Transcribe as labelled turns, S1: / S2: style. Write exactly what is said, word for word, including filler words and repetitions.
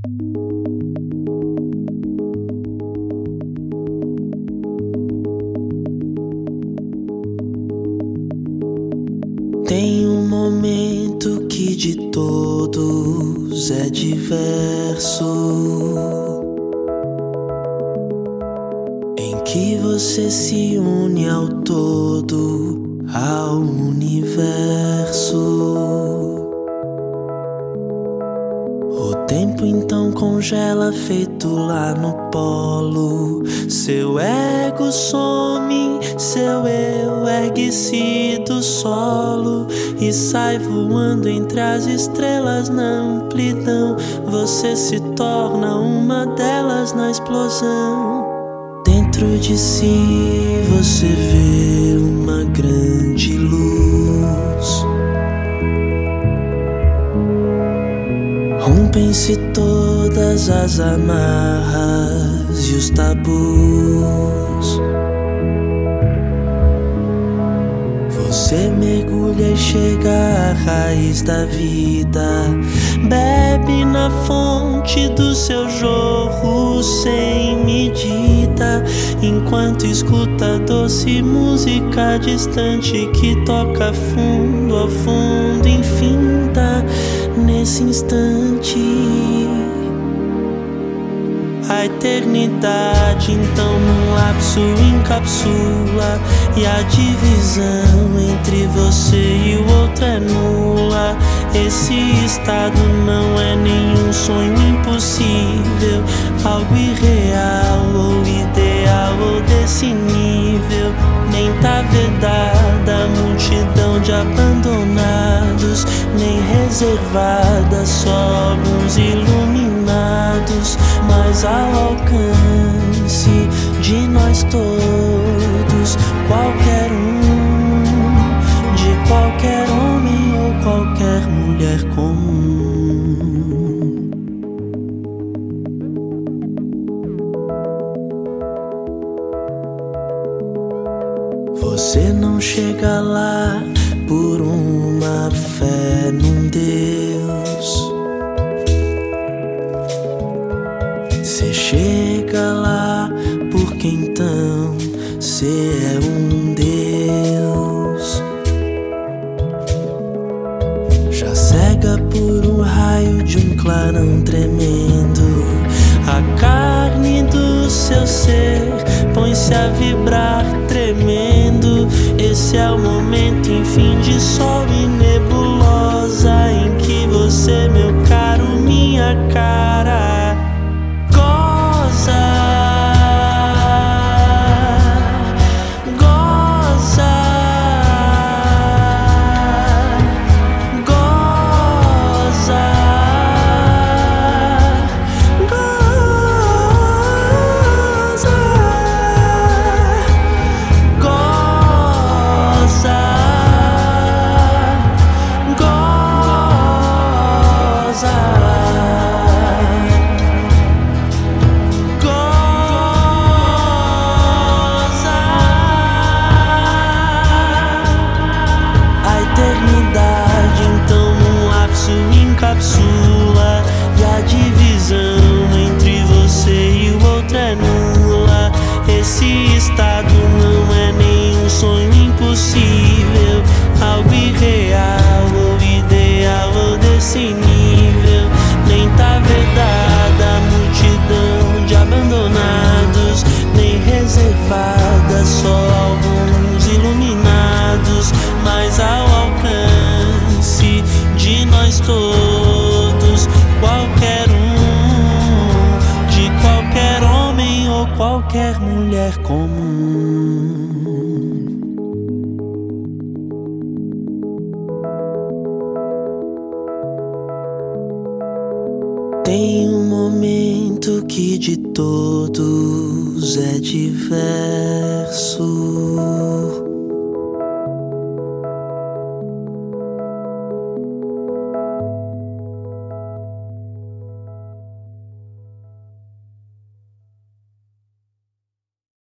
S1: Tem um momento que de todos é diverso, em que você se une ao todo, ao universo. O tempo então congela feito lá no polo. Seu ego some, seu eu ergue-se do solo e sai voando entre as estrelas na amplidão. Você se torna uma delas na explosão. Dentro de si você vê uma grande luz. Rompem-se todas as amarras e os tabus. Você mergulha e chega à raiz da vida. Bebe na fonte do seu jorro sem medida, enquanto escuta doce música distante que toca fundo ao fundo, infinda. Nesse instante, a eternidade então num lapso encapsula, e a divisão entre você e o outro é nula. Esse estado não é nenhum sonho impossível, algo irreal ou ideal ou desse nível. Nem tá vedada a multidão de abandonados, nem reservada só alguns iluminados, mas ao alcance de nós todos, qualquer um, de qualquer homem ou qualquer mulher comum. Você não chega lá por uma fé num Deus. Você chega lá porque então você é um Deus. Já cega por um raio de um clarão tremendo, a carne do seu ser põe-se a vibrar tremendo. Esse é o momento, enfim, de sol e nebulosa, em que você, meu caro, minha cara, goza, goza, goza, encapsula, e a divisão entre você e o outro é nula. Esse estado não é nenhum sonho impossível, algo irreal ou ideal ou desse nível. Nem tá vedada a multidão de abandonados, nem reservada só alguns iluminados, mas ao alcance de nós todos, qualquer um, de qualquer homem ou qualquer mulher comum. Tem um momento que de todos é diverso.